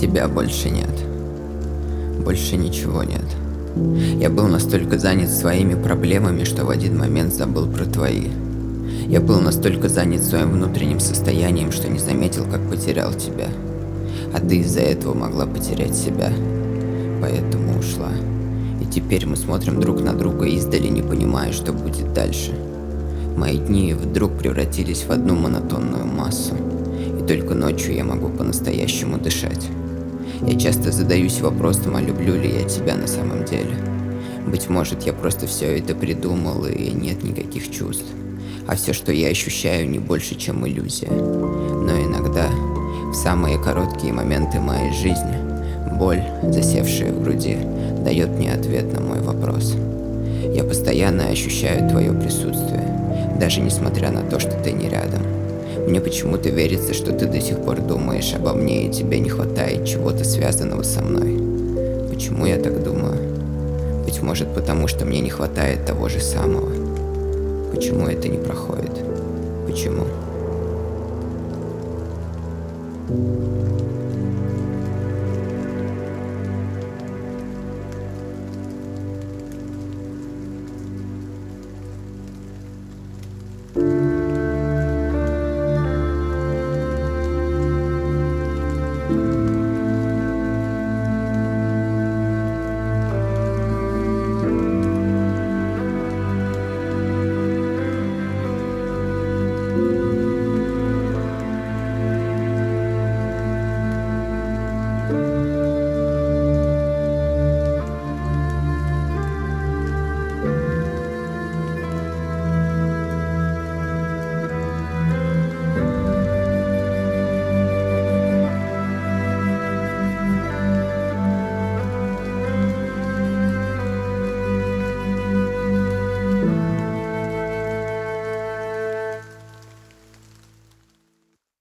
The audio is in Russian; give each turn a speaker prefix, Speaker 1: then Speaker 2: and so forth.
Speaker 1: Тебя больше нет. Больше ничего нет. Я был настолько занят своими проблемами, что в один момент забыл про твои. Я был настолько занят своим внутренним состоянием, что не заметил, как потерял тебя. А ты из-за этого могла потерять себя. Поэтому ушла. И теперь мы смотрим друг на друга издали, не понимая, что будет дальше. Мои дни вдруг превратились в одну монотонную массу. И только ночью я могу по-настоящему дышать. Я часто задаюсь вопросом, а люблю ли я тебя на самом деле. Быть может, я просто все это придумал, и нет никаких чувств. А все, что я ощущаю, не больше, чем иллюзия. Но иногда, в самые короткие моменты моей жизни, боль, засевшая в груди, дает мне ответ на мой вопрос. Я постоянно ощущаю твое присутствие, даже несмотря на то, что ты не рядом. Мне почему-то верится, что ты до сих пор думаешь обо мне, и тебе не хватает чего-то связанного со мной. Почему я так думаю? Быть может, потому что мне не хватает того же самого. Почему это не проходит? Почему?